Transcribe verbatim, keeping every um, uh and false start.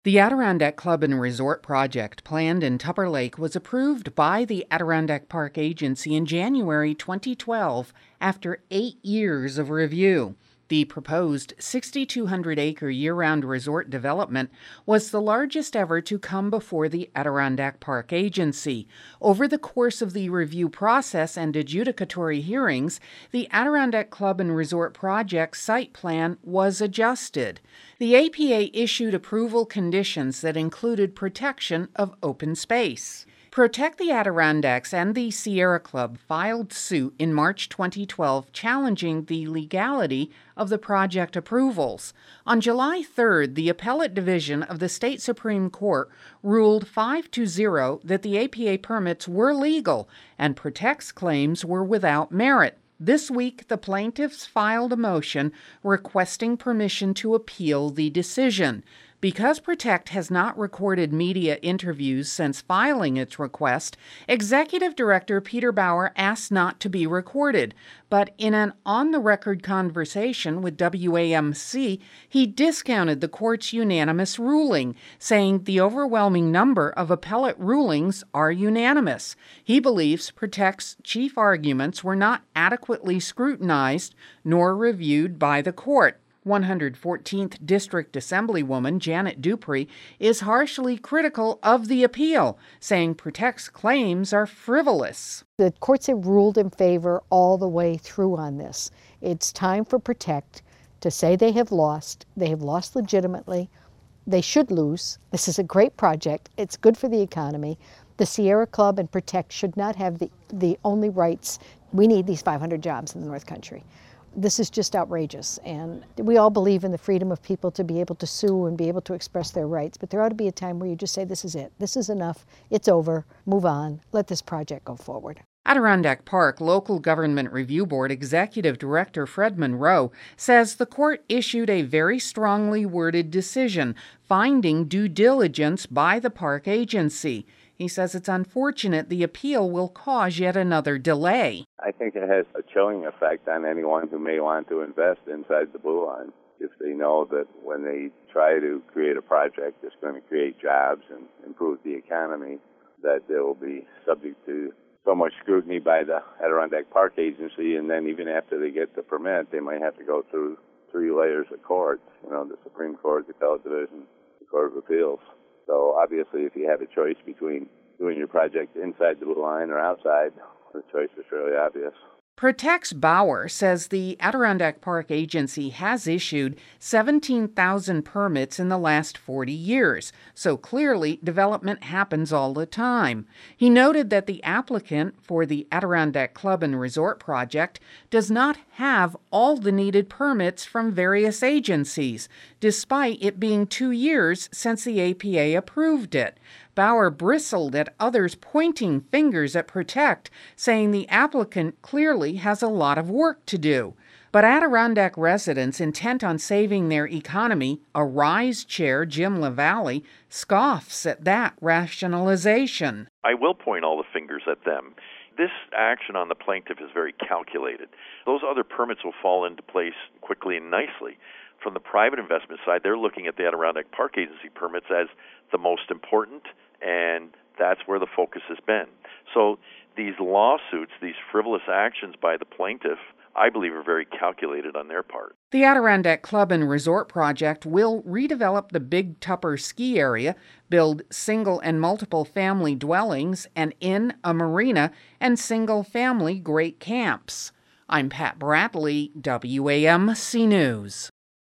The Adirondack Club and Resort project planned in Tupper Lake was approved by the Adirondack Park Agency in January twenty twelve after eight years of review. The proposed six thousand two hundred acre year-round resort development was the largest ever to come before the Adirondack Park Agency. Over the course of the review process and adjudicatory hearings, the Adirondack Club and Resort project site plan was adjusted. The A P A issued approval conditions that included protection of open space. Protect the Adirondacks and the Sierra Club filed suit in March twenty twelve challenging the legality of the project approvals. On July third, the Appellate Division of the State Supreme Court ruled five to zero that the A P A permits were legal and Protect's claims were without merit. This week, the plaintiffs filed a motion requesting permission to appeal the decision. Because Protect has not recorded media interviews since filing its request, Executive Director Peter Bauer asked not to be recorded. But in an on-the-record conversation with W A M C, he discounted the court's unanimous ruling, saying the overwhelming number of appellate rulings are unanimous. He believes Protect's chief arguments were not adequately scrutinized nor reviewed by the court. one hundred fourteenth District Assemblywoman Janet Dupree is harshly critical of the appeal, saying Protect's claims are frivolous. The courts have ruled in favor all the way through on this. It's time for Protect to say they have lost. They have lost legitimately. They should lose. This is a great project. It's good for the economy. The Sierra Club and Protect should not have the, the only rights. We need these five hundred jobs in the North Country. This is just outrageous, and we all believe in the freedom of people to be able to sue and be able to express their rights, but there ought to be a time where you just say, this is it, this is enough, it's over, move on, let this project go forward. Adirondack Park Local Government Review Board Executive Director Fred Monroe says the court issued a very strongly worded decision finding due diligence by the park agency. He says it's unfortunate the appeal will cause yet another delay. I think it has a chilling effect on anyone who may want to invest inside the Blue Line. If they know that when they try to create a project that's going to create jobs and improve the economy, that they will be subject to so much scrutiny by the Adirondack Park Agency, and then even after they get the permit, they might have to go through three layers of court, you know, the Supreme Court, the Appellate Division, the Court of Appeals. So obviously, if you have a choice between doing your project inside the Blue Line or outside, the choice is fairly obvious. Protect's Bauer says the Adirondack Park Agency has issued seventeen thousand permits in the last forty years, so clearly development happens all the time. He noted that the applicant for the Adirondack Club and Resort project does not have all the needed permits from various agencies, despite it being two years since the A P A approved it. Bauer bristled at others pointing fingers at Protect, saying the applicant clearly has a lot of work to do. But Adirondack residents intent on saving their economy, a RISE chair, Jim LaValle, scoffs at that rationalization. I will point all the fingers at them. This action on the plaintiff is very calculated. Those other permits will fall into place quickly and nicely. From the private investment side, they're looking at the Adirondack Park Agency permits as the most important, and that's where the focus has been. So these lawsuits, these frivolous actions by the plaintiff, I believe are very calculated on their part. The Adirondack Club and Resort project will redevelop the Big Tupper ski area, build single and multiple family dwellings, an inn, a marina, and single-family great camps. I'm Pat Bradley, W A M C News.